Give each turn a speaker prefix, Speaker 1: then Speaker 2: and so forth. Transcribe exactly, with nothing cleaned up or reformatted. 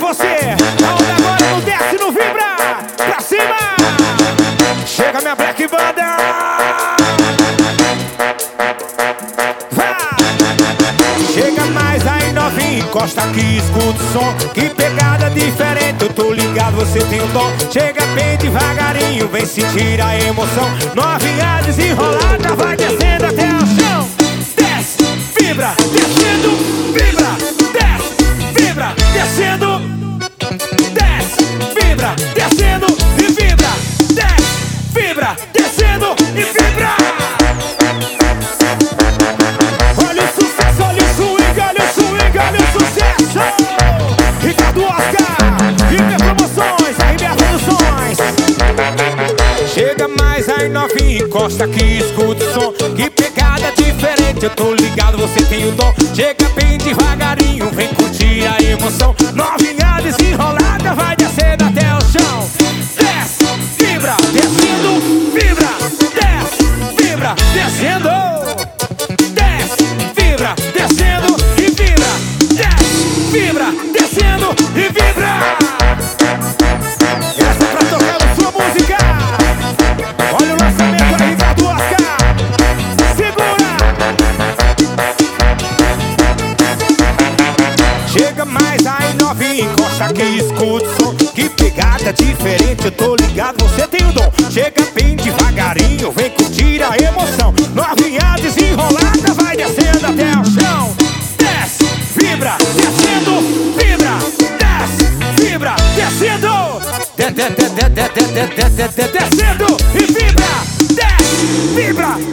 Speaker 1: você. A onda agora não desce, não vibra. Pra cima. Chega minha Black Banda. Chega mais aí novinho, encosta aqui, escuta o som. Que pegada diferente, eu tô ligado, você tem o dom. Chega bem devagarinho, vem sentir a emoção. Novinha desenrolada, vai descendo até o chão. Desce, vibra, descendo, vibra. Desce, vibra, descendo. Desce, vibra, descendo e vibra. Desce, vibra, descendo e vibra. Olha o sucesso, olha o swing, olha o swing, olha o sucesso. Ricardo Oscar, Hiper Promoções, R B A Produções. Chega mais aí novinho, encosta aqui, escuta o som. Que pegada diferente, eu tô ligado, você tem o dom. Chega bem devagarinho, vem curtir a emoção. Novinha desenrolada, vai descendo até o chão. Desce, vibra, descendo, vibra. Desce, vibra, descendo. Vibra, descendo e vibra. Desce, vibra, descendo e vibra. Essa é pra tocar na sua música. Olha o lançamento aí, Ricardo Oscar. Segura. Chega mais aí novinho, encosta aqui, escuta o som. Que pegada diferente, eu tô ligado, você tem o dom. Chega bem devagarinho, vem curtir a emoção. Novinha desenrolada, vai descendo até o chão. Desce, vibra, descendo, vibra. Desce, vibra, descendo. De, de, de, de, de, de, de, de, de, descendo e vibra. Desce, vibra,